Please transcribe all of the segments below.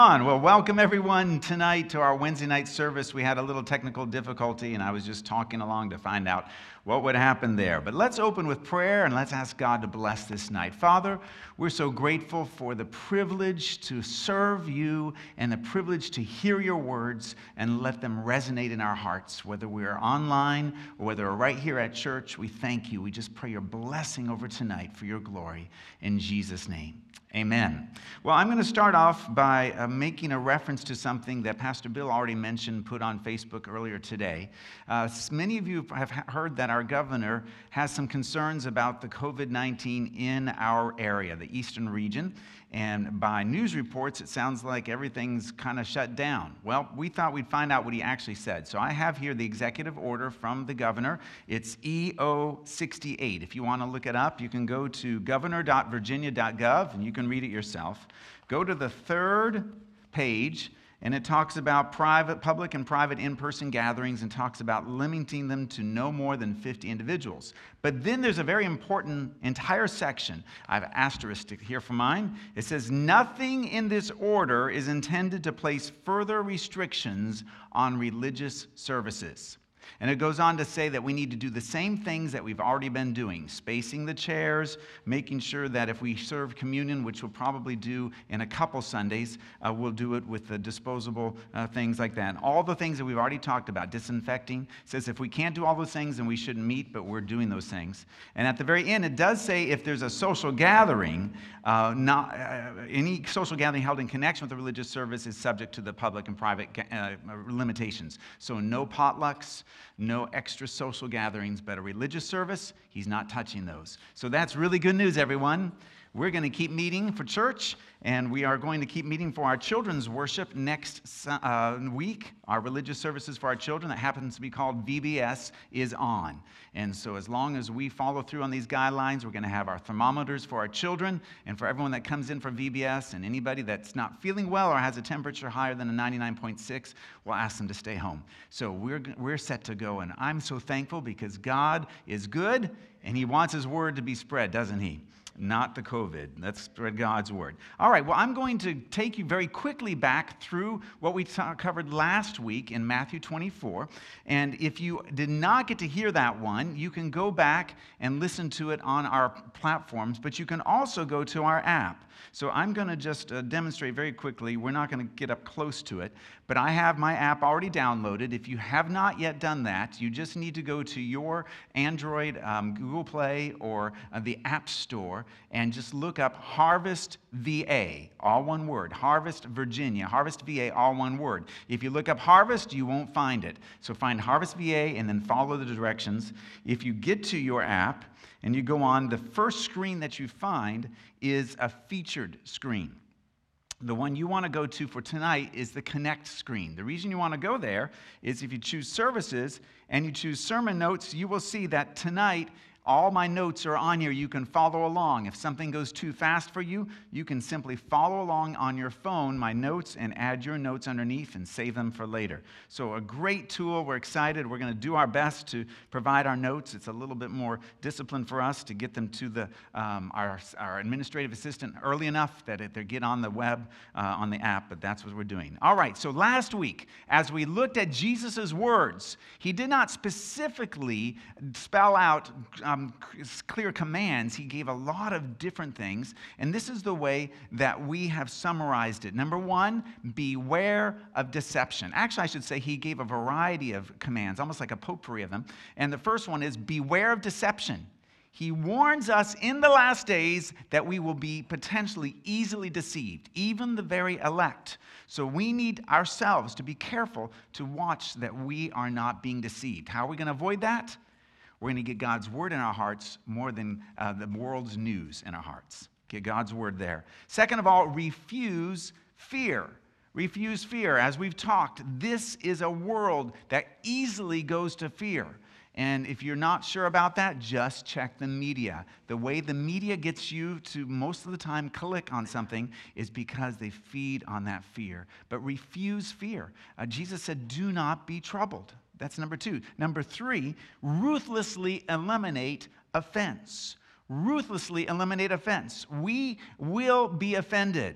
Well, welcome everyone tonight to our Wednesday night service. We had a little technical difficulty, and I was just talking along to find out what would happen there. But let's open with prayer, and let's ask God to bless this night. Father, we're so grateful for the privilege to serve you and the privilege to hear your words and let them resonate in our hearts, whether we're online or whether we're right here at church. We thank you. We just pray your blessing over tonight for your glory. In Jesus' name. Amen. Well, I'm going to start off by making a reference to something that Pastor Bill already mentioned, put on Facebook earlier today. Many of you have heard that our governor has some concerns about the COVID-19 in our area, the eastern region. And by news reports, it sounds like everything's kind of shut down. Well, we thought we'd find out what he actually said. So I have here the executive order from the governor. It's EO 68. If you want to look it up, you can go to governor.virginia.gov and you can read it yourself. Go to the third page, and it talks about public and private in-person gatherings and talks about limiting them to no more than 50 individuals. But then there's a very important entire section. I have asterisk here for mine. It says, nothing in this order is intended to place further restrictions on religious services. And it goes on to say that we need to do the same things that we've already been doing, spacing the chairs, making sure that if we serve communion, which we'll probably do in a couple Sundays, we'll do it with the disposable things like that. All the things that we've already talked about, disinfecting. It says if we can't do all those things, then we shouldn't meet, but we're doing those things. And at the very end, it does say if there's a social gathering, any social gathering held in connection with a religious service is subject to the public and private limitations. So no potlucks, no extra social gatherings, but a religious service, he's not touching those. So that's really good news, everyone. We're going to keep meeting for church, and we are going to keep meeting for our children's worship next week. Our religious services for our children, that happens to be called VBS, is on. And so as long as we follow through on these guidelines, we're going to have our thermometers for our children, and for everyone that comes in for VBS, and anybody that's not feeling well or has a temperature higher than a 99.6, we'll ask them to stay home. So we're set to go, and I'm so thankful because God is good, and he wants his word to be spread, doesn't he? Not the COVID. Let's spread God's word. All right, well, I'm going to take you very quickly back through what we covered last week in Matthew 24. And if you did not get to hear that one, you can go back and listen to it on our platforms, but you can also go to our app. So I'm going to just demonstrate very quickly. We're not going to get up close to it, but I have my app already downloaded. If you have not yet done that, you just need to go to your Android, Google Play, or the App Store, and just look up Harvest VA, all one word, Harvest Virginia, Harvest VA, all one word. If you look up Harvest, you won't find it. So find Harvest VA and then follow the directions. If you get to your app and you go on, the first screen that you find is a featured screen. The one you want to go to for tonight is the Connect screen. The reason you want to go there is if you choose Services and you choose Sermon Notes, you will see that tonight all my notes are on here. You can follow along. If something goes too fast for you, you can simply follow along on your phone, my notes, and add your notes underneath and save them for later. So a great tool. We're excited. We're going to do our best to provide our notes. It's a little bit more discipline for us to get them to our administrative assistant early enough that they get on the web, on the app, but that's what we're doing. All right, so last week, as we looked at Jesus' words, he did not specifically spell out clear commands. He gave a lot of different things, and this is the way that we have summarized it. Number one, beware of deception. Actually, I should say he gave a variety of commands, almost like a potpourri of them, and the first one is beware of deception. He warns us in the last days that we will be potentially easily deceived, even the very elect. So we need ourselves to be careful to watch that we are not being deceived. How are we going to avoid that? We're going to get God's word in our hearts more than the world's news in our hearts. Get God's word there. Second of all, refuse fear. Refuse fear. As we've talked, this is a world that easily goes to fear. And if you're not sure about that, just check the media. The way the media gets you to most of the time click on something is because they feed on that fear. But refuse fear. Jesus said, do not be troubled. That's number two. Number three, ruthlessly eliminate offense. Ruthlessly eliminate offense. We will be offended.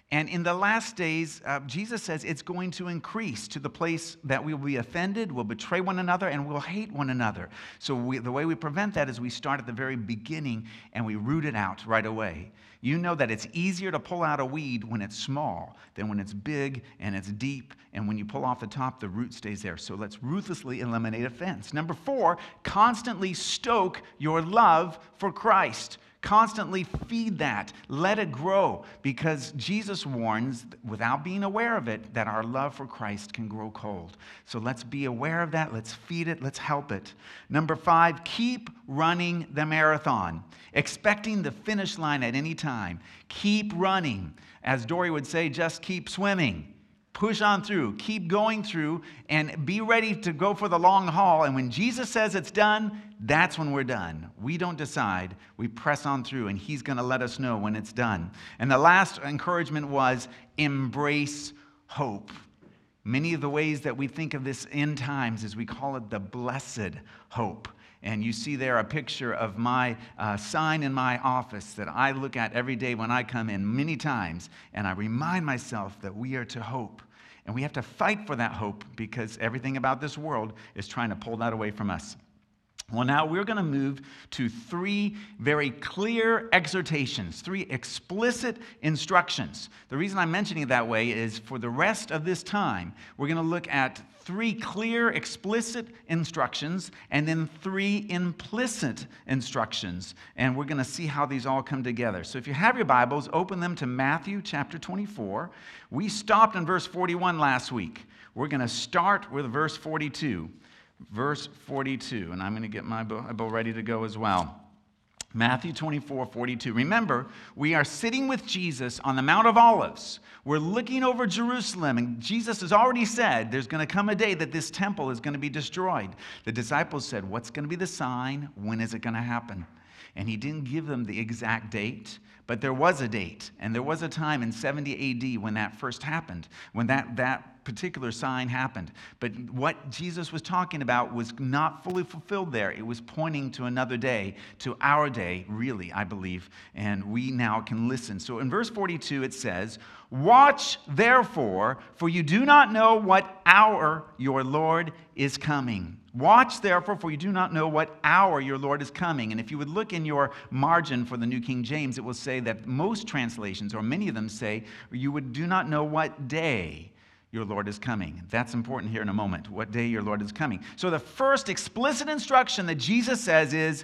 And in the last days, Jesus says it's going to increase to the place that we will be offended, we'll betray one another, and we'll hate one another. So the way we prevent that is we start at the very beginning and we root it out right away. You know that it's easier to pull out a weed when it's small than when it's big and it's deep. And when you pull off the top, the root stays there. So let's ruthlessly eliminate offense. Number 4, constantly stoke your love for Christ. Constantly feed that. Let it grow, because Jesus warns, without being aware of it, that our love for Christ can grow cold. So let's be aware of that. Let's feed it. Let's help it. Number 5, keep running the marathon, expecting the finish line at any time. Keep running. As Dory would say, just keep swimming. Push on through, keep going through, and be ready to go for the long haul. And when Jesus says it's done, that's when we're done. We don't decide. We press on through, and he's going to let us know when it's done. And the last encouragement was embrace hope. Many of the ways that we think of this end times is we call it the blessed hope. And you see there a picture of my sign in my office that I look at every day when I come in many times, and I remind myself that we are to hope. And we have to fight for that hope, because everything about this world is trying to pull that away from us. Well, now we're going to move to 3 very clear exhortations, 3 explicit instructions. The reason I'm mentioning it that way is for the rest of this time, we're going to look at 3 clear, explicit instructions and then 3 implicit instructions. And we're going to see how these all come together. So if you have your Bibles, open them to Matthew chapter 24. We stopped in verse 41 last week. We're going to start with verse 42. Verse 42, and I'm going to get my Bible ready to go as well. Matthew 24:42. Remember, we are sitting with Jesus on the Mount of Olives. We're looking over Jerusalem, and Jesus has already said there's going to come a day that this temple is going to be destroyed. The disciples said, what's going to be the sign? When is it going to happen? And he didn't give them the exact date, but there was a date, and there was a time in 70 AD when that first happened, when that particular sign happened. But what Jesus was talking about was not fully fulfilled there. It was pointing to another day, to our day, really, I believe, and we now can listen. So in verse 42 it says, "Watch therefore, for you do not know what hour your Lord is coming." Watch therefore, for you do not know what hour your Lord is coming. And if you would look in your margin for the New King James, it will say that most translations, or many of them say, you do not know what day your Lord is coming. That's important here in a moment, what day your Lord is coming. So the first explicit instruction that Jesus says is,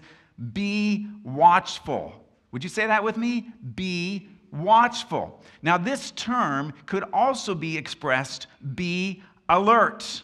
be watchful. Would you say that with me? Be watchful. Now this term could also be expressed, be alert.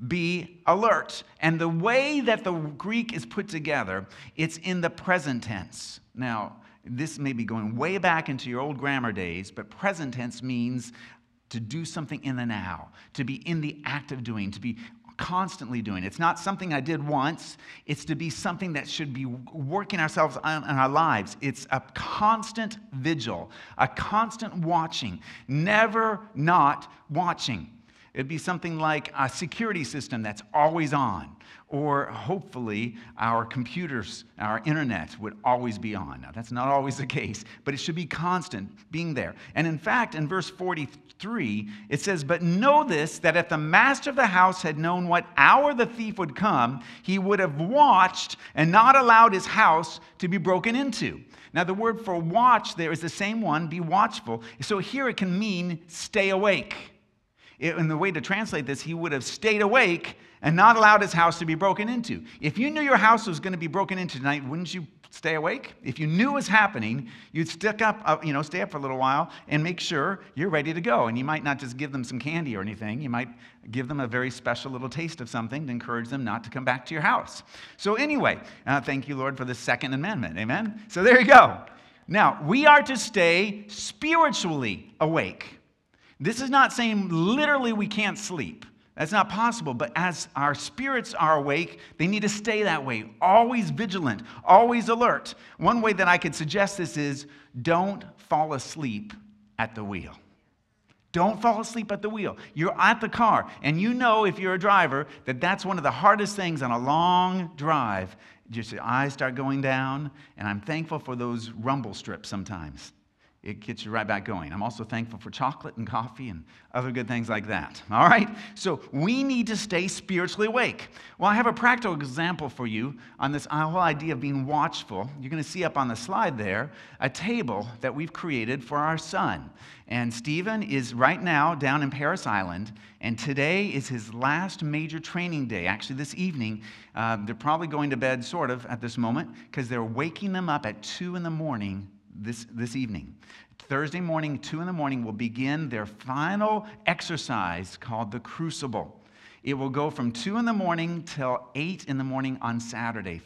Be alert. And the way that the Greek is put together, it's in the present tense. Now, this may be going way back into your old grammar days, but present tense means to do something in the now, to be in the act of doing, to be constantly doing. It's not something I did once. It's to be something that should be working ourselves on in our lives. It's a constant vigil, a constant watching, never not watching. It'd be something like a security system that's always on, or hopefully our computers, our internet would always be on. Now, that's not always the case, but it should be constant, being there. And in fact, in verse 43, it says, "But know this, that if the master of the house had known what hour the thief would come, he would have watched and not allowed his house to be broken into." Now, the word for watch there is the same one, be watchful. So here it can mean stay awake. In the way to translate this, he would have stayed awake and not allowed his house to be broken into. If you knew your house was going to be broken into tonight, wouldn't you stay awake? If you knew it was happening, you'd stay up for a little while and make sure you're ready to go. And you might not just give them some candy or anything. You might give them a very special little taste of something to encourage them not to come back to your house. So anyway, thank you, Lord, for the Second Amendment. Amen? So there you go. Now, we are to stay spiritually awake. This is not saying literally we can't sleep. That's not possible. But as our spirits are awake, they need to stay that way, always vigilant, always alert. One way that I could suggest this is don't fall asleep at the wheel. Don't fall asleep at the wheel. You're at the car, and you know if you're a driver that that's one of the hardest things on a long drive. Just your eyes start going down, and I'm thankful for those rumble strips sometimes. it gets you right back going. I'm also thankful for chocolate and coffee and other good things like that. All right? So we need to stay spiritually awake. Well, I have a practical example for you on this whole idea of being watchful. You're going to see up on the slide there a table that we've created for our son. And Stephen is right now down in Paris Island, and today is his last major training day. Actually, this evening, they're probably going to bed sort of at this moment because they're waking them up at 2 in the morning this evening. Thursday morning, 2 in the morning, will begin their final exercise called the Crucible. It will go from 2 in the morning till 8 in the morning on Saturday,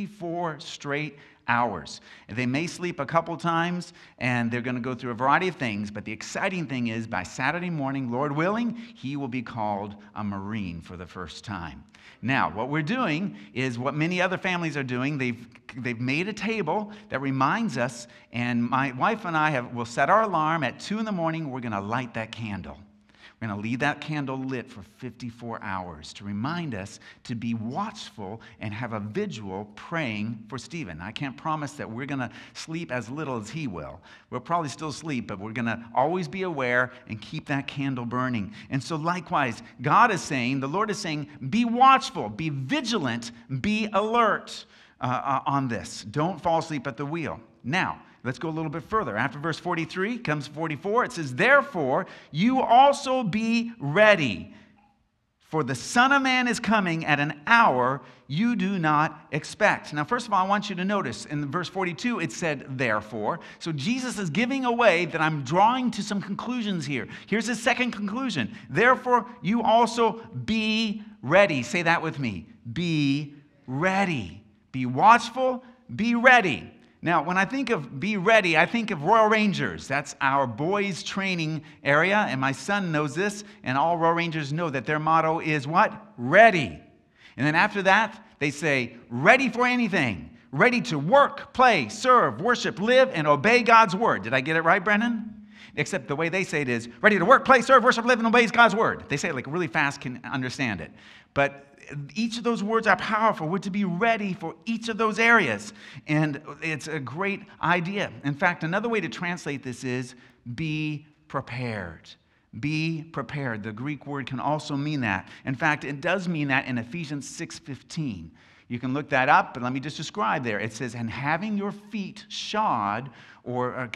54 straight hours. They may sleep a couple times, and they're going to go through a variety of things, but the exciting thing is by Saturday morning, Lord willing, he will be called a Marine for the first time. Now, what we're doing is what many other families are doing. They've made a table that reminds us, and my wife and I will set our alarm at 2 in the morning. We're going to light that candle. We're going to leave that candle lit for 54 hours to remind us to be watchful and have a vigil praying for Stephen. I can't promise that we're going to sleep as little as he will. We'll probably still sleep, but we're going to always be aware and keep that candle burning. And so likewise, God is saying, the Lord is saying, be watchful, be vigilant, be alert on this. Don't fall asleep at the wheel. Now, let's go a little bit further. After verse 43 comes 44. It says, therefore, you also be ready, for the Son of Man is coming at an hour you do not expect. Now, first of all, I want you to notice in verse 42, it said, therefore. So Jesus is giving away that I'm drawing to some conclusions here. Here's his second conclusion. Therefore, you also be ready. Say that with me. Be ready. Be watchful. Be ready. Now, when I think of be ready, I think of Royal Rangers. That's our boys' training area, and my son knows this, and all Royal Rangers know that their motto is what? Ready. And then after that, they say, ready for anything. Ready to work, play, serve, worship, live, and obey God's word. Did I get it right, Brennan? Except the way they say it is, ready to work, play, serve, worship, live, and obey God's word. They say it like really fast, can understand it. But each of those words are powerful. We're to be ready for each of those areas. And it's a great idea. In fact, another way to translate this is be prepared. Be prepared. The Greek word can also mean that. In fact, it does mean that in Ephesians 6:15. You can look that up, but let me just describe there. It says, and having your feet shod or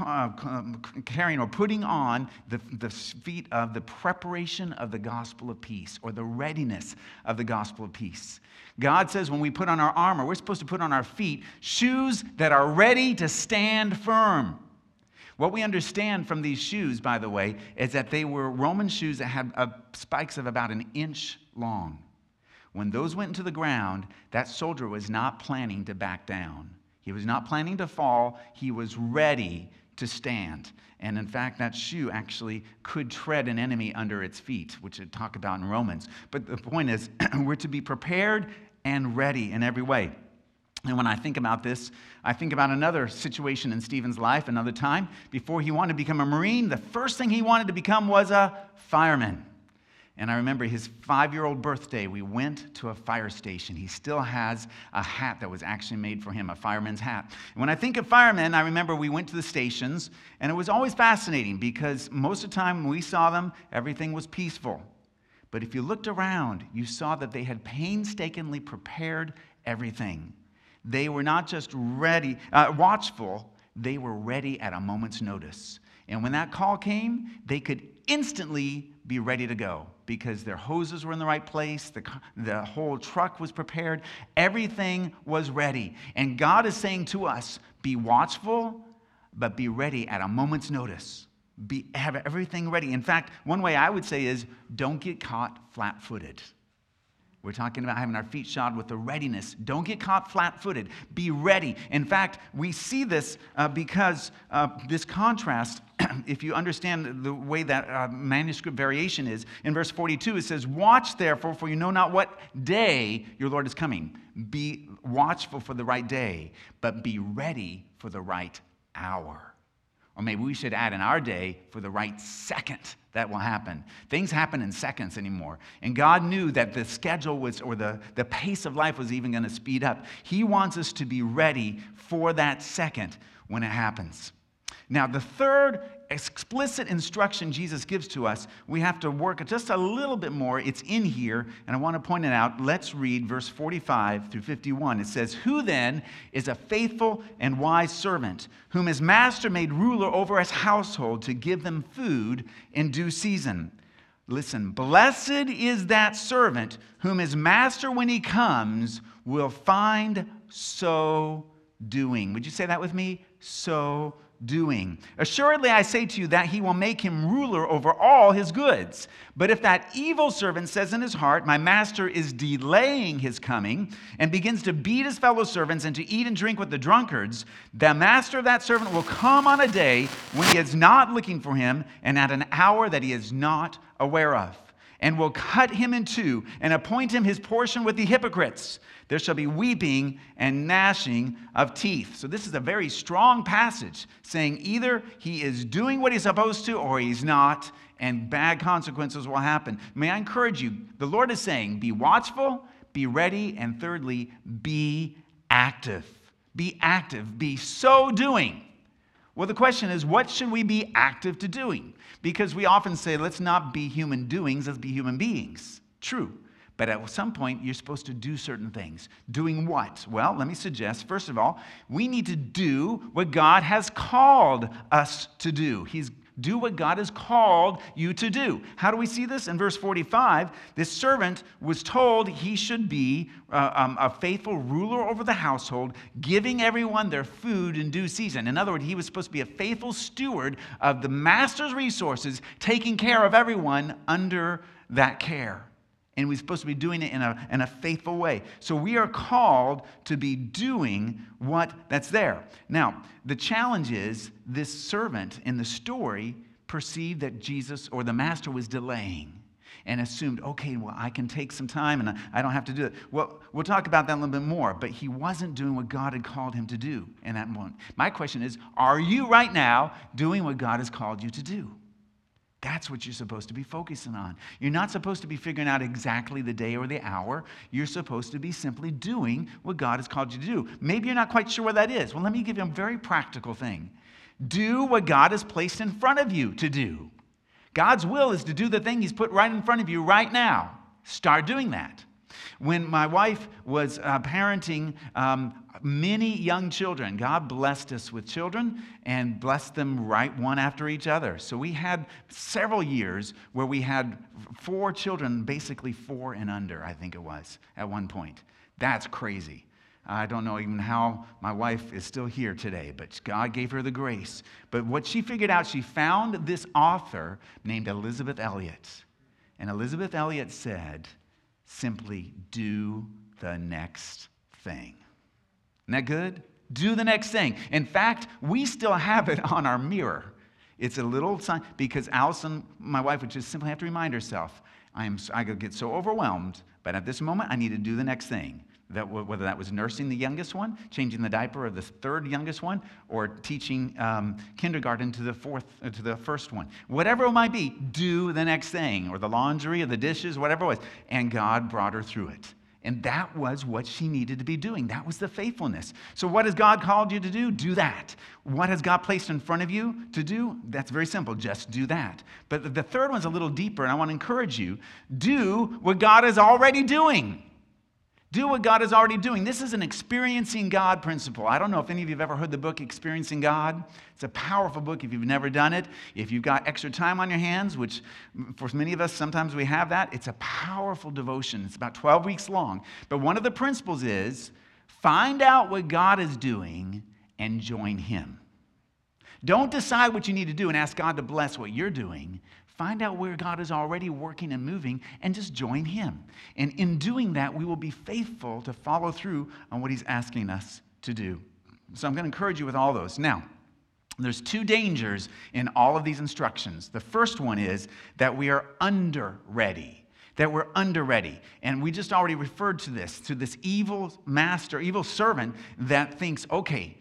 carrying or putting on the feet of the preparation of the gospel of peace or the readiness of the gospel of peace. God says when we put on our armor, we're supposed to put on our feet shoes that are ready to stand firm. What we understand from these shoes, by the way, is that they were Roman shoes that had spikes of about an inch long. When those went into the ground, that soldier was not planning to back down. He was not planning to fall. He was ready to stand. And in fact, that shoe actually could tread an enemy under its feet, which we talk about in Romans. But the point is, we're to be prepared and ready in every way. And when I think about this, I think about another situation in Stephen's life, another time. Before he wanted to become a Marine, the first thing he wanted to become was a fireman. And I remember his 5-year-old birthday, we went to a fire station. He still has a hat that was actually made for him, a fireman's hat. And when I think of firemen, I remember we went to the stations, and it was always fascinating because most of the time when we saw them, everything was peaceful. But if you looked around, you saw that they had painstakingly prepared everything. They were not just ready, watchful, they were ready at a moment's notice. And when that call came, they could instantly be ready to go because their hoses were in the right place, the whole truck was prepared, everything was ready. And God is saying to us, be watchful, but be ready at a moment's notice. Have everything ready. In fact, one way I would say is don't get caught flat-footed. We're talking about having our feet shod with the readiness. Don't get caught flat-footed. Be ready. In fact, we see this because this contrast, if you understand the way that manuscript variation is, in verse 42 it says, watch therefore, for you know not what day your Lord is coming. Be watchful for the right day, but be ready for the right hour. Or maybe we should add in our day for the right second that will happen. Things happen in seconds anymore. And God knew that the schedule was, or the pace of life was even going to speed up. He wants us to be ready for that second when it happens. Now, the third explicit instruction Jesus gives to us, we have to work just a little bit more. It's in here, and I want to point it out. Let's read verse 45 through 51. It says, "Who then is a faithful and wise servant, whom his master made ruler over his household to give them food in due season? Listen, blessed is that servant whom his master, when he comes, will find so doing." Would you say that with me? So doing. "Assuredly, I say to you that he will make him ruler over all his goods. But if that evil servant says in his heart, 'My master is delaying his coming,' and begins to beat his fellow servants and to eat and drink with the drunkards, the master of that servant will come on a day when he is not looking for him, and at an hour that he is not aware of, and will cut him in two and appoint him his portion with the hypocrites. There shall be weeping and gnashing of teeth." So this is a very strong passage saying either he is doing what he's supposed to or he's not, and bad consequences will happen. May I encourage you, the Lord is saying, be watchful, be ready, and thirdly, be active. Be active, be so doing. Well, the question is, what should we be active to doing? Because we often say, let's not be human doings, let's be human beings. True. But at some point, you're supposed to do certain things. Doing what? Well, let me suggest, first of all, we need to do what God has called us to do. Do what God has called you to do. How do we see this? In verse 45, this servant was told he should be a faithful ruler over the household, giving everyone their food in due season. In other words, he was supposed to be a faithful steward of the master's resources, taking care of everyone under that care. And we're supposed to be doing it in a faithful way. So we are called to be doing what that's there. Now, the challenge is this servant in the story perceived that Jesus or the master was delaying and assumed, okay, well, I can take some time and I don't have to do it. Well, we'll talk about that a little bit more, but he wasn't doing what God had called him to do in that moment. My question is, are you right now doing what God has called you to do? That's what you're supposed to be focusing on. You're not supposed to be figuring out exactly the day or the hour. You're supposed to be simply doing what God has called you to do. Maybe you're not quite sure what that is. Well, let me give you a very practical thing. Do what God has placed in front of you to do. God's will is to do the thing he's put right in front of you right now. Start doing that. When my wife was parenting many young children, God blessed us with children and blessed them right one after each other. So we had several years where we had 4 children, basically 4 and under, I think it was, at one point. That's crazy. I don't know even how my wife is still here today, but God gave her the grace. But what she figured out, she found this author named Elisabeth Elliot. And Elisabeth Elliot said, simply do the next thing. Isn't that good? Do the next thing. In fact, we still have it on our mirror. It's a little sign, because Allison, my wife, would just simply have to remind herself, I could get so overwhelmed, but at this moment, I need to do the next thing. Whether that was nursing the youngest one, changing the diaper of the 3rd youngest one, or teaching kindergarten to the first one. Whatever it might be, do the next thing, or the laundry, or the dishes, whatever it was. And God brought her through it. And that was what she needed to be doing. That was the faithfulness. So what has God called you to do? Do that. What has God placed in front of you to do? That's very simple. Just do that. But the third one's a little deeper, and I want to encourage you. Do what God is already doing. Do what God is already doing. This is an experiencing God principle. I don't know if any of you have ever heard the book Experiencing God. It's a powerful book if you've never done it. If you've got extra time on your hands, which for many of us, sometimes we have that, it's a powerful devotion. It's about 12 weeks long. But one of the principles is find out what God is doing and join Him. Don't decide what you need to do and ask God to bless what you're doing. Find out where God is already working and moving and just join Him. And in doing that, we will be faithful to follow through on what He's asking us to do. So I'm going to encourage you with all those. Now, there's 2 dangers in all of these instructions. The first one is that we are under-ready. That we're under-ready. And we just already referred to this evil master, evil servant that thinks, okay,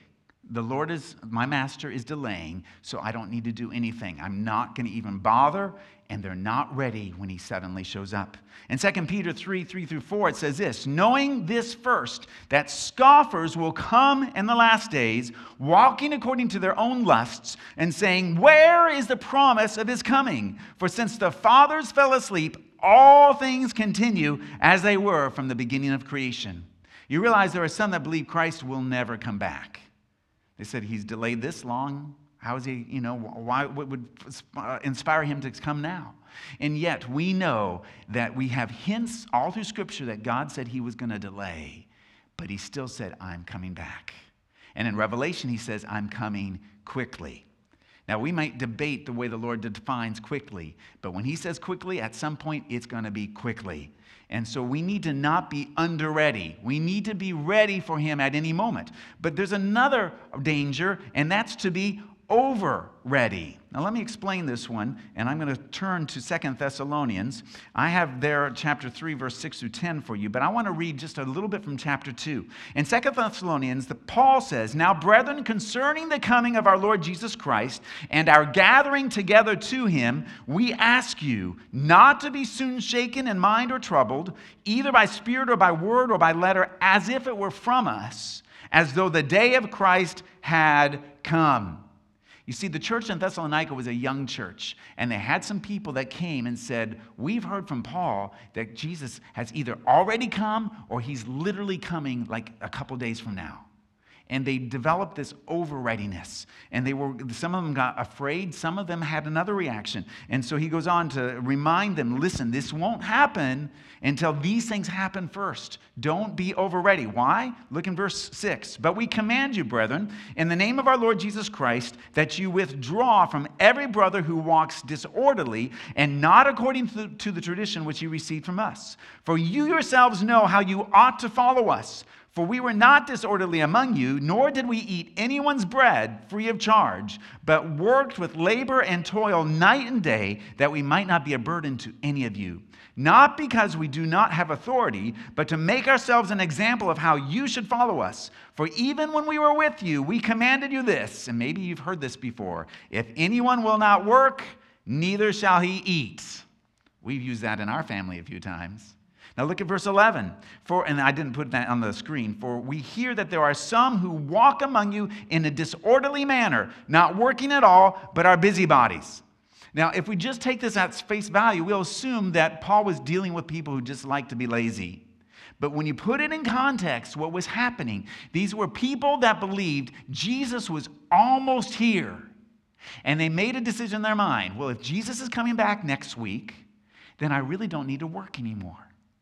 My master is delaying, so I don't need to do anything. I'm not going to even bother, and they're not ready when he suddenly shows up. In 2 Peter 3:3-4, it says this, knowing this first, that scoffers will come in the last days, walking according to their own lusts, and saying, where is the promise of his coming? For since the fathers fell asleep, all things continue as they were from the beginning of creation. You realize there are some that believe Christ will never come back. They said he's delayed this long. How is he, what would inspire him to come now? And yet we know that we have hints all through Scripture that God said he was going to delay, but he still said, I'm coming back. And in Revelation, he says, I'm coming quickly. Now, we might debate the way the Lord defines quickly, but when he says quickly, at some point, it's going to be quickly. And so we need to not be under-ready. We need to be ready for him at any moment. But there's another danger, and that's to be over-ready. Now let me explain this one, and I'm going to turn to 2 Thessalonians. I have there chapter 3, verse 6-10 for you, but I want to read just a little bit from chapter 2. In 2 Thessalonians, Paul says, now, brethren, concerning the coming of our Lord Jesus Christ and our gathering together to him, we ask you not to be soon shaken in mind or troubled, either by spirit or by word or by letter, as if it were from us, as though the day of Christ had come. You see, the church in Thessalonica was a young church, and they had some people that came and said, we've heard from Paul that Jesus has either already come or he's literally coming like a couple days from now. And they developed this over-readiness. And some of them got afraid. Some of them had another reaction. And so he goes on to remind them, listen, this won't happen until these things happen first. Don't be over-ready. Why? Look in verse 6. But we command you, brethren, in the name of our Lord Jesus Christ, that you withdraw from every brother who walks disorderly and not according to the tradition which you received from us. For you yourselves know how you ought to follow us. For we were not disorderly among you, nor did we eat anyone's bread free of charge, but worked with labor and toil night and day, that we might not be a burden to any of you. Not because we do not have authority, but to make ourselves an example of how you should follow us. For even when we were with you, we commanded you this, and maybe you've heard this before, if anyone will not work, neither shall he eat. We've used that in our family a few times. Now look at verse 11. And I didn't put that on the screen. For we hear that there are some who walk among you in a disorderly manner, not working at all, but are busybodies. Now, if we just take this at face value, we'll assume that Paul was dealing with people who just like to be lazy. But when you put it in context, what was happening, these were people that believed Jesus was almost here. And they made a decision in their mind, well, if Jesus is coming back next week, then I really don't need to work anymore.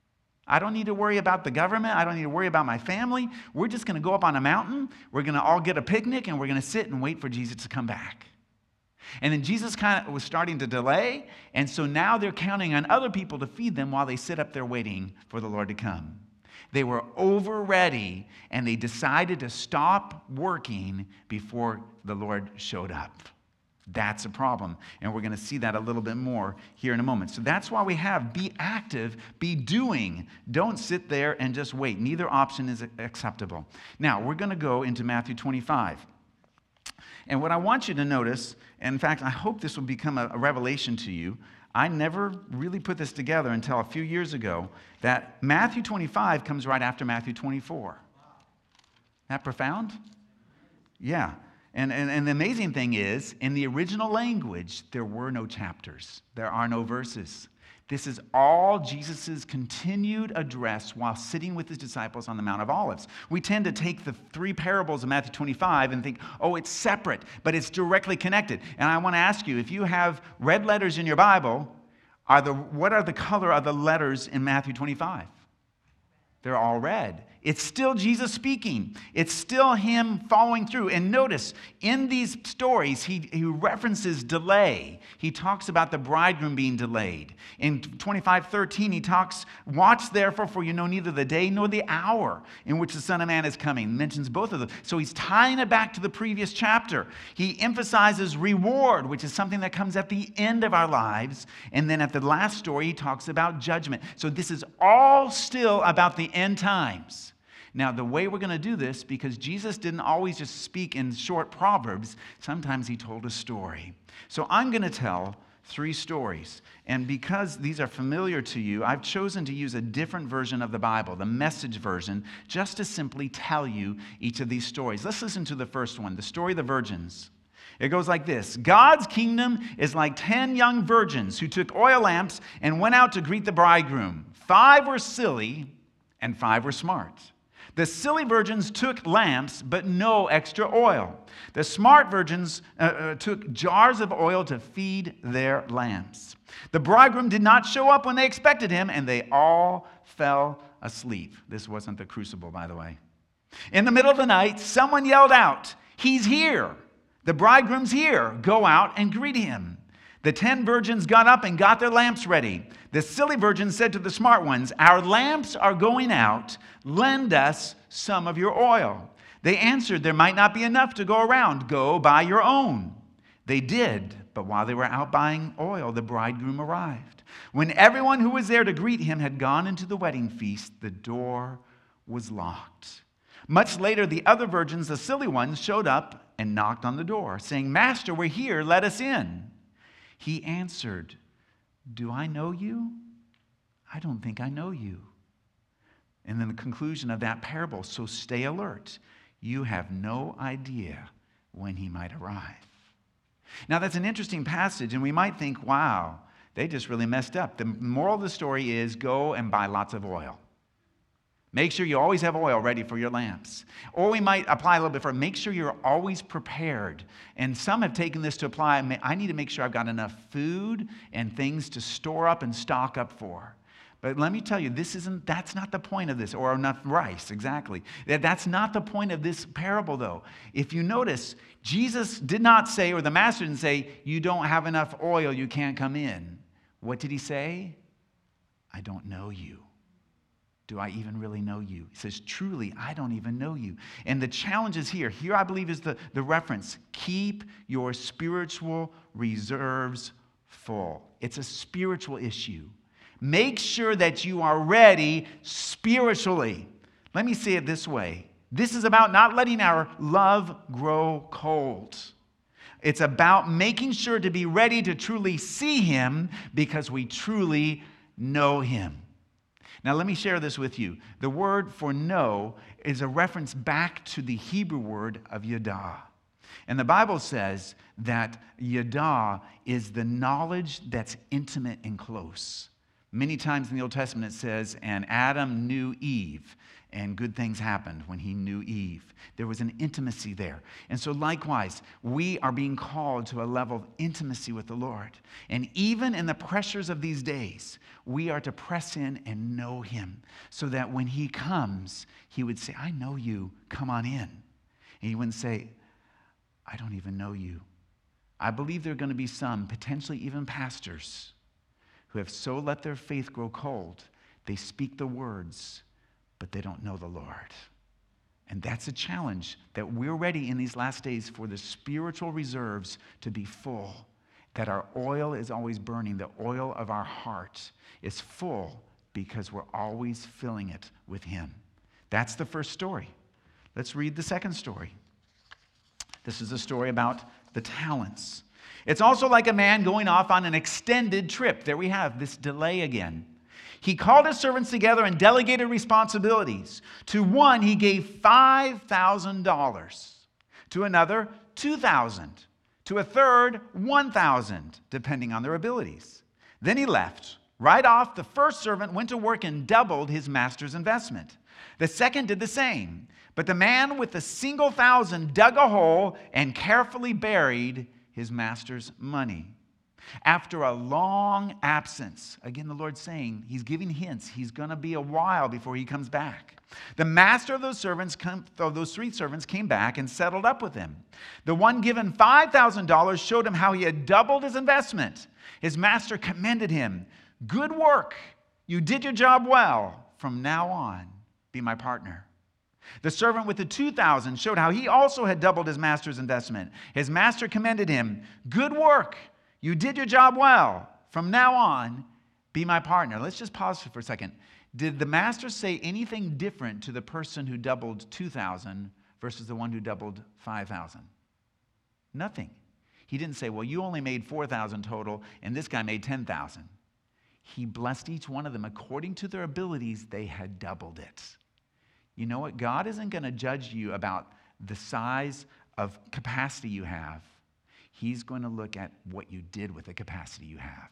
I don't need to worry about the government. I don't need to worry about my family. We're just going to go up on a mountain. We're going to all get a picnic, and we're going to sit and wait for Jesus to come back. And then Jesus kind of was starting to delay, and so now they're counting on other people to feed them while they sit up there waiting for the Lord to come. They were over ready, and they decided to stop working before the Lord showed up. That's a problem, and we're going to see that a little bit more here in a moment. So that's why we have be active, be doing. Don't sit there and just wait. Neither option is acceptable. Now, we're going to go into Matthew 25. And what I want you to notice, and in fact, I hope this will become a revelation to you. I never really put this together until a few years ago, that Matthew 25 comes right after Matthew 24. That profound? Yeah. And the amazing thing is, in the original language, there were no chapters. There are no verses. This is all Jesus' continued address while sitting with his disciples on the Mount of Olives. We tend to take the three parables of Matthew 25 and think, oh, it's separate, but it's directly connected. And I want to ask you, if you have red letters in your Bible, what are the color of the letters in Matthew 25? They're all red. It's still Jesus speaking. It's still him following through. And notice, in these stories, he references delay. He talks about the bridegroom being delayed. In 25:13, he talks, watch therefore, for you know neither the day nor the hour in which the Son of Man is coming. He mentions both of them. So he's tying it back to the previous chapter. He emphasizes reward, which is something that comes at the end of our lives. And then at the last story, he talks about judgment. So this is all still about the end times. Now, the way we're going to do this, because Jesus didn't always just speak in short proverbs, sometimes he told a story. So I'm going to tell 3 stories. And because these are familiar to you, I've chosen to use a different version of the Bible, the Message version, just to simply tell you each of these stories. Let's listen to the first one, the story of the virgins. It goes like this. God's kingdom is like 10 young virgins who took oil lamps and went out to greet the bridegroom. 5 were silly and 5 were smart. The silly virgins took lamps, but no extra oil. The smart virgins took jars of oil to feed their lamps. The bridegroom did not show up when they expected him, and they all fell asleep. This wasn't the crucible, by the way. In the middle of the night, someone yelled out, "He's here! The bridegroom's here! Go out and greet him." The 10 virgins got up and got their lamps ready. The silly virgins said to the smart ones, "Our lamps are going out. Lend us some of your oil." They answered, "There might not be enough to go around. Go buy your own." They did, but while they were out buying oil, the bridegroom arrived. When everyone who was there to greet him had gone into the wedding feast, the door was locked. Much later, the other virgins, the silly ones, showed up and knocked on the door, saying, "Master, we're here. Let us in." He answered, "Do I know you? I don't think I know you." And then the conclusion of that parable, so stay alert. You have no idea when he might arrive. Now that's an interesting passage, and we might think, wow, they just really messed up. The moral of the story is go and buy lots of oil. Make sure you always have oil ready for your lamps. Or we might apply a little bit further. Make sure you're always prepared. And some have taken this to apply. I need to make sure I've got enough food and things to store up and stock up for. But let me tell you, that's not the point of this, or enough rice, exactly. That's not the point of this parable, though. If you notice, Jesus did not say, or the master didn't say, "You don't have enough oil, you can't come in." What did he say? "I don't know you. Do I even really know you?" He says, "Truly, I don't even know you." And the challenge is here. Here, I believe, is the reference. Keep your spiritual reserves full. It's a spiritual issue. Make sure that you are ready spiritually. Let me say it this way. This is about not letting our love grow cold. It's about making sure to be ready to truly see him because we truly know him. Now, let me share this with you. The word for know is a reference back to the Hebrew word of yada. And the Bible says that yada is the knowledge that's intimate and close. Many times in the Old Testament it says, and Adam knew Eve, and good things happened when he knew Eve. There was an intimacy there. And so likewise, we are being called to a level of intimacy with the Lord. And even in the pressures of these days, we are to press in and know him so that when he comes, he would say, "I know you, come on in." And he wouldn't say, "I don't even know you." I believe there are going to be some, potentially even pastors, who have so let their faith grow cold, they speak the words, but they don't know the Lord. And that's a challenge, that we're ready in these last days for the spiritual reserves to be full, that our oil is always burning. The oil of our heart is full because we're always filling it with him. That's the first story. Let's read the second story. This is a story about the talents. It's also like a man going off on an extended trip. There we have this delay again. He called his servants together and delegated responsibilities. To one, he gave $5,000. To another, $2,000. To a third, $1,000, depending on their abilities. Then he left. Right off, the first servant went to work and doubled his master's investment. The second did the same. But the man with the single $1,000 dug a hole and carefully buried his master's money. After a long absence, again, the Lord's saying, he's giving hints. He's going to be a while before he comes back. The master of those three servants came back and settled up with him. The one given $5,000 showed him how he had doubled his investment. His master commended him. "Good work. You did your job well. From now on, be my partner." The servant with the $2,000 showed how he also had doubled his master's investment. His master commended him. "Good work. You did your job well. From now on, Be my partner. Let's just pause for a second. Did the master say anything different to the person who doubled 2,000 versus the one who doubled 5,000? Nothing. He didn't say, well, you only made 4,000 total, and this guy made 10,000. He blessed each one of them according to their abilities. They had doubled it. You know what? God isn't going to judge you about the size of capacity you have. He's going to look at what you did with the capacity you have.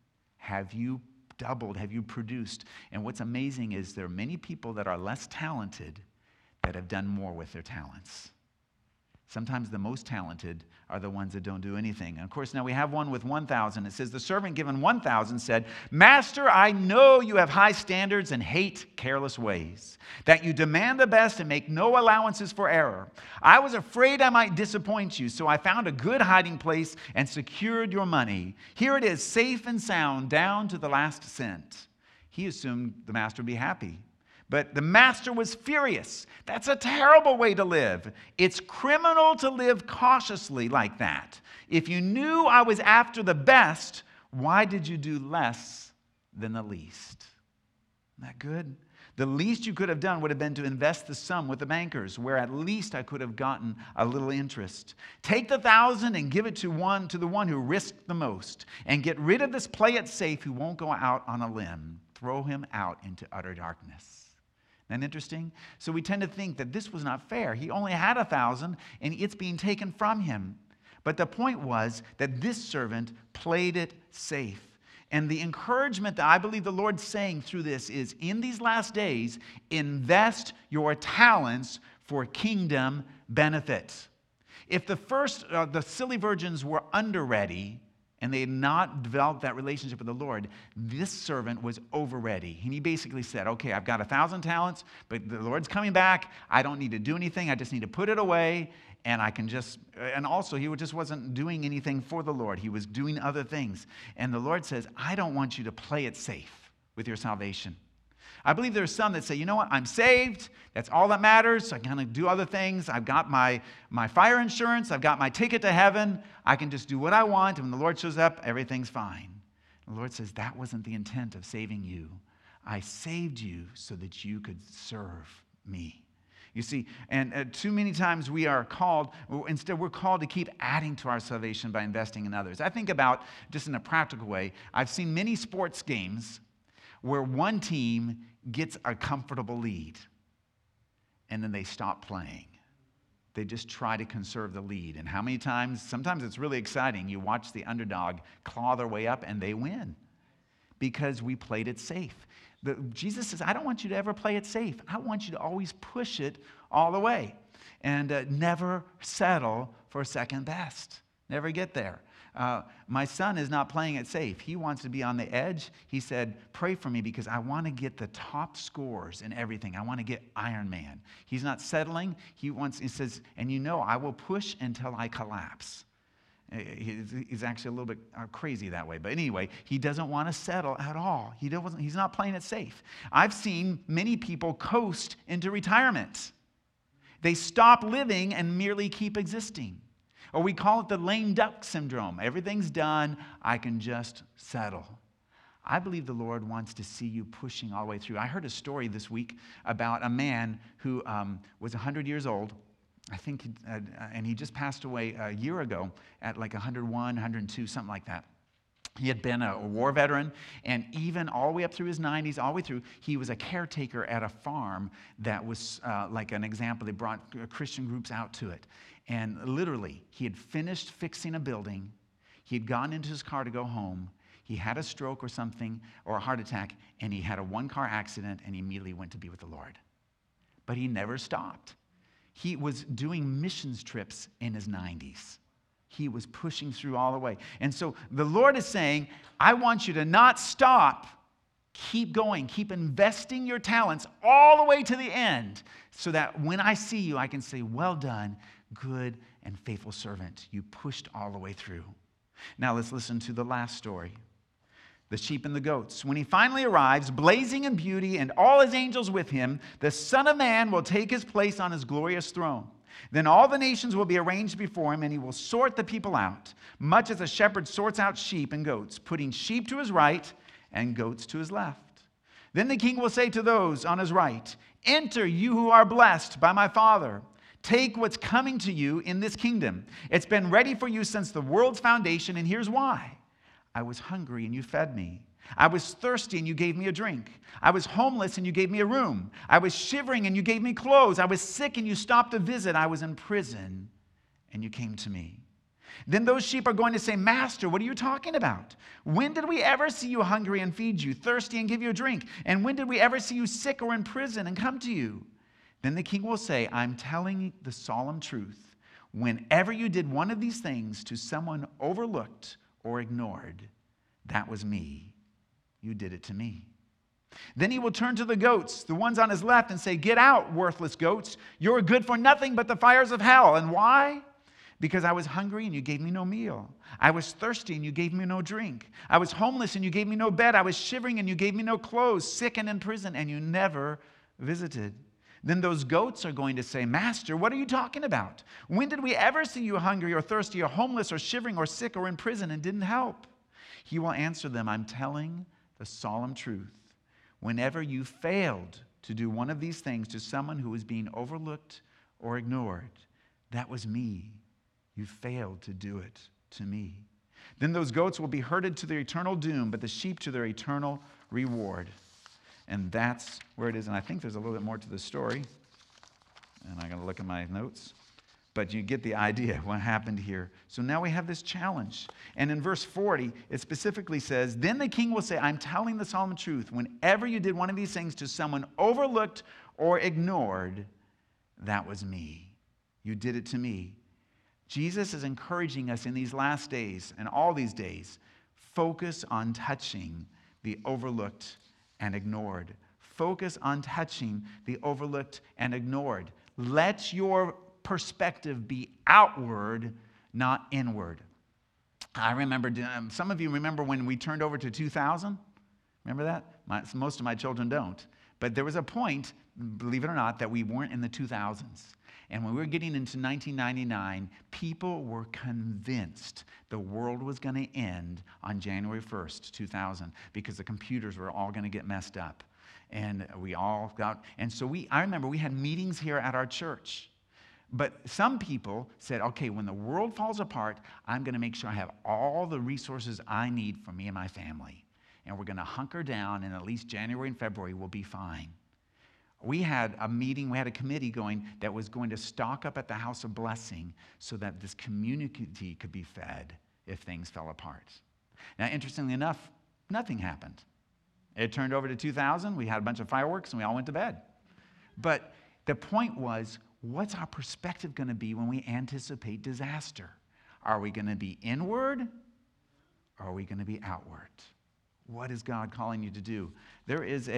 Have you doubled? Have you produced? And what's amazing is there are many people that are less talented that have done more with their talents. Sometimes the most talented are the ones that don't do anything. And of course, now we have one with 1,000. It says, the servant given 1,000 said, Master, I know you have high standards and hate careless ways, that you demand the best and make no allowances for error. I was afraid I might disappoint you, so I found a good hiding place and secured your money. Here it is, safe and sound, down to the last cent. He assumed the master would be happy. But the master was furious. That's a terrible way to live. It's criminal to live cautiously like that. If you knew I was after the best, why did you do less than the least? Isn't that good? The least you could have done would have been to invest the sum with the bankers, where at least I could have gotten a little interest. Take the 1,000 and give it to the one who risked the most, and get rid of this play it safe who won't go out on a limb. Throw him out into utter darkness. Isn't that interesting? So we tend to think that this was not fair. He only had 1,000 and it's being taken from him. But the point was that this servant played it safe. And the encouragement that I believe the Lord's saying through this is, in these last days, invest your talents for kingdom benefit. If the silly virgins were under-ready, and they had not developed that relationship with the Lord, this servant was over-ready. And he basically said, okay, I've got 1,000 talents, but the Lord's coming back. I don't need to do anything. I just need to put it away, and I can just, and also he just wasn't doing anything for the Lord. He was doing other things. And the Lord says, I don't want you to play it safe with your salvation. I believe there are some that say, you know what, I'm saved. That's all that matters. I kind of do other things. I've got my fire insurance. I've got my ticket to heaven. I can just do what I want. And when the Lord shows up, everything's fine. The Lord says, that wasn't the intent of saving you. I saved you so that you could serve me. You see, and too many times we're called to keep adding to our salvation by investing in others. I think about, just in a practical way, I've seen many sports games where one team gets a comfortable lead and then they stop playing. They just try to conserve the lead. And how many times? Sometimes it's really exciting. You watch the underdog claw their way up and they win because we played it safe. Jesus says, I don't want you to ever play it safe. I want you to always push it all the way and never settle for second best. Never get there. My son is not playing it safe. He wants to be on the edge. He said, pray for me because I want to get the top scores in everything. I want to get Iron Man. He's not settling. He says, and you know, I will push until I collapse. He's actually a little bit crazy that way. But anyway, he doesn't want to settle at all. He's not playing it safe. I've seen many people coast into retirement. They stop living and merely keep existing. Or we call it the lame duck syndrome. Everything's done. I can just settle. I believe the Lord wants to see you pushing all the way through. I heard a story this week about a man who was 100 years old. I think, and he just passed away a year ago at like 101, 102, something like that. He had been a war veteran, and even all the way up through his 90s, all the way through, he was a caretaker at a farm that was like an example. They brought Christian groups out to it. And literally, he had finished fixing a building. He had gone into his car to go home. He had a stroke or something, or a heart attack, and he had a one-car accident, and he immediately went to be with the Lord. But he never stopped. He was doing missions trips in his 90s. He was pushing through all the way. And so the Lord is saying, I want you to not stop. Keep going. Keep investing your talents all the way to the end so that when I see you, I can say, well done, good and faithful servant. You pushed all the way through. Now let's listen to the last story. The sheep and the goats. When he finally arrives, blazing in beauty and all his angels with him, the Son of Man will take his place on his glorious throne. Then all the nations will be arranged before him, and he will sort the people out, much as a shepherd sorts out sheep and goats, putting sheep to his right and goats to his left. Then the king will say to those on his right, enter, you who are blessed by my Father. Take what's coming to you in this kingdom. It's been ready for you since the world's foundation, and here's why. I was hungry, and you fed me. I was thirsty, and you gave me a drink. I was homeless, and you gave me a room. I was shivering, and you gave me clothes. I was sick, and you stopped to visit. I was in prison, and you came to me. Then those sheep are going to say, Master, what are you talking about? When did we ever see you hungry and feed you, thirsty and give you a drink? And when did we ever see you sick or in prison and come to you? Then the king will say, I'm telling the solemn truth. Whenever you did one of these things to someone overlooked or ignored, that was me. You did it to me. Then he will turn to the goats, the ones on his left, and say, get out, worthless goats. You're good for nothing but the fires of hell. And why? Because I was hungry and you gave me no meal. I was thirsty and you gave me no drink. I was homeless and you gave me no bed. I was shivering and you gave me no clothes, sick and in prison, and you never visited. Then those goats are going to say, Master, what are you talking about? When did we ever see you hungry or thirsty or homeless or shivering or sick or in prison and didn't help? He will answer them, I'm telling the solemn truth. Whenever you failed to do one of these things to someone who was being overlooked or ignored, that was me. You failed to do it to me. Then those goats will be herded to their eternal doom, but the sheep to their eternal reward. And that's where it is. And I think there's a little bit more to the story. And I'm going to look at my notes. But you get the idea what happened here. So now we have this challenge. And in verse 40, it specifically says, then the king will say, I'm telling the solemn truth. Whenever you did one of these things to someone overlooked or ignored, that was me. You did it to me. Jesus is encouraging us in these last days and all these days, focus on touching the overlooked and ignored. Focus on touching the overlooked and ignored. Let your perspective be outward, not inward. I remember, some of you remember when we turned over to 2000? Remember that? Most of my children don't. But there was a point, believe it or not, that we weren't in the 2000s. And when we were getting into 1999, people were convinced the world was going to end on January 1st, 2000, because the computers were all going to get messed up. And I remember we had meetings here at our church. But some people said, okay, when the world falls apart, I'm going to make sure I have all the resources I need for me and my family. And we're going to hunker down, and at least January and February will be fine. We had a meeting, we had a committee going that was going to stock up at the House of Blessing so that this community could be fed if things fell apart. Now, interestingly enough, nothing happened. It turned over to 2000, we had a bunch of fireworks, and we all went to bed. But the point was, what's our perspective going to be when we anticipate disaster? Are we going to be inward, or are we going to be outward? What is God calling you to do? There is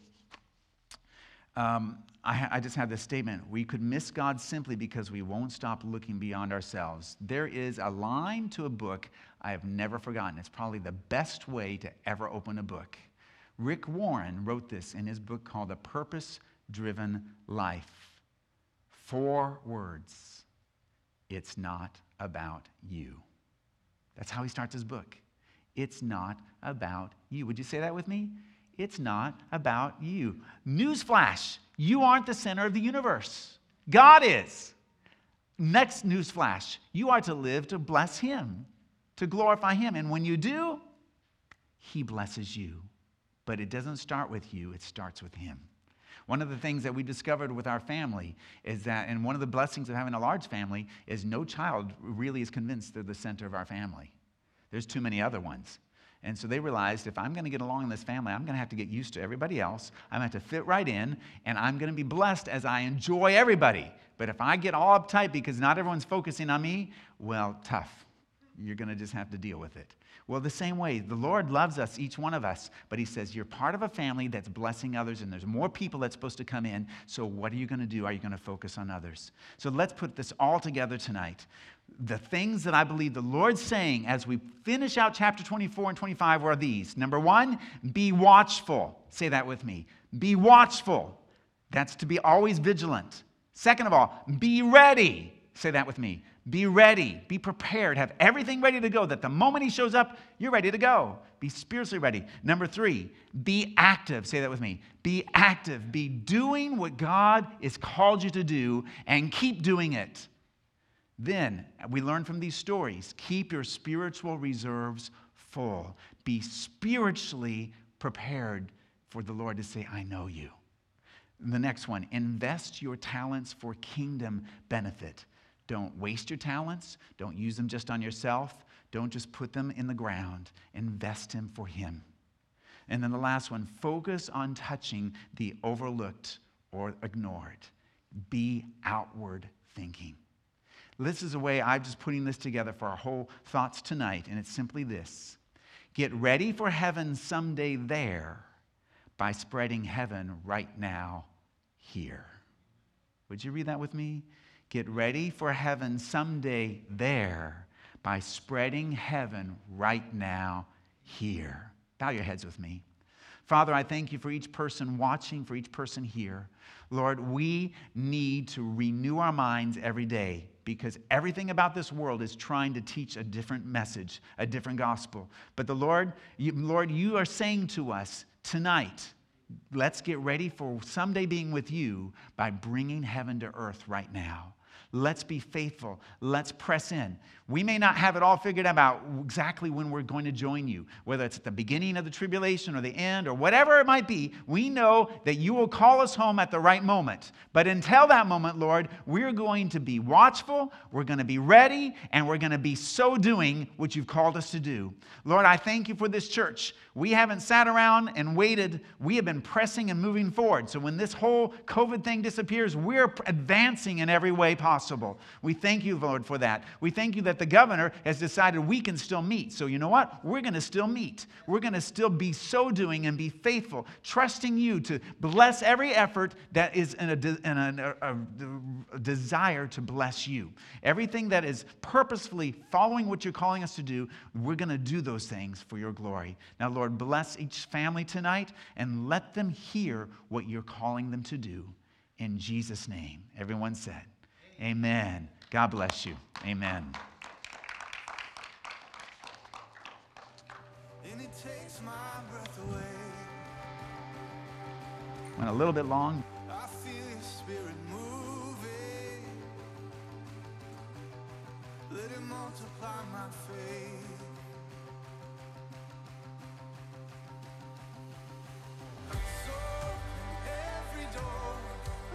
I just have this statement. We could miss God simply because we won't stop looking beyond ourselves. There is a line to a book I have never forgotten. It's probably the best way to ever open a book. Rick Warren wrote this in his book called The Purpose-Driven Life. 4 words. It's not about you. That's how he starts his book. It's not about you. Would you say that with me? It's not about you. Newsflash, you aren't the center of the universe. God is. Next newsflash, you are to live to bless Him, to glorify Him. And when you do, He blesses you. But it doesn't start with you, it starts with Him. One of the things that we discovered with our family is that, and one of the blessings of having a large family, is no child really is convinced they're the center of our family. There's too many other ones. And so they realized, if I'm going to get along in this family, I'm going to have to get used to everybody else. I'm going to have to fit right in, and I'm going to be blessed as I enjoy everybody. But if I get all uptight because not everyone's focusing on me, well, tough. You're going to just have to deal with it. Well, the same way, the Lord loves us, each one of us, but He says, you're part of a family that's blessing others, and there's more people that's supposed to come in, so what are you going to do? Are you going to focus on others? So let's put this all together tonight. The things that I believe the Lord's saying as we finish out chapter 24 and 25 are these. Number 1, be watchful. Say that with me. Be watchful. That's to be always vigilant. Second of all, be ready. Say that with me. Be ready. Be prepared. Have everything ready to go, that the moment he shows up, you're ready to go. Be spiritually ready. Number 3, be active. Say that with me. Be active. Be doing what God has called you to do and keep doing it. Then, we learn from these stories, keep your spiritual reserves full. Be spiritually prepared for the Lord to say, I know you. The next one, invest your talents for kingdom benefit. Don't waste your talents. Don't use them just on yourself. Don't just put them in the ground. Invest them for him. And then the last one, focus on touching the overlooked or ignored. Be outward thinking. This is a way I'm just putting this together for our whole thoughts tonight, and it's simply this. Get ready for heaven someday there by spreading heaven right now here. Would you read that with me? Get ready for heaven someday there by spreading heaven right now here. Bow your heads with me. Father, I thank you for each person watching, for each person here. Lord, we need to renew our minds every day because everything about this world is trying to teach a different message, a different gospel. But the Lord, you are saying to us tonight, let's get ready for someday being with you by bringing heaven to earth right now. Let's be faithful. Let's press in. We may not have it all figured out about exactly when we're going to join you, whether it's at the beginning of the tribulation or the end or whatever it might be. We know that you will call us home at the right moment. But until that moment, Lord, we're going to be watchful, we're going to be ready, and we're going to be so doing what you've called us to do. Lord, I thank you for this church. We haven't sat around and waited. We have been pressing and moving forward. So when this whole COVID thing disappears, we're advancing in every way possible. We thank you, Lord, for that. We thank you that the governor has decided we can still meet. So you know what? We're going to still meet. We're going to still be so doing and be faithful, trusting you to bless every effort that is in a desire to bless you. Everything that is purposefully following what you're calling us to do, we're going to do those things for your glory. Now, Lord, bless each family tonight and let them hear what you're calling them to do. In Jesus' name, everyone said, amen. God bless you. Amen. And it takes my breath away. Went a little bit long. I feel your spirit moving. Let it multiply my faith.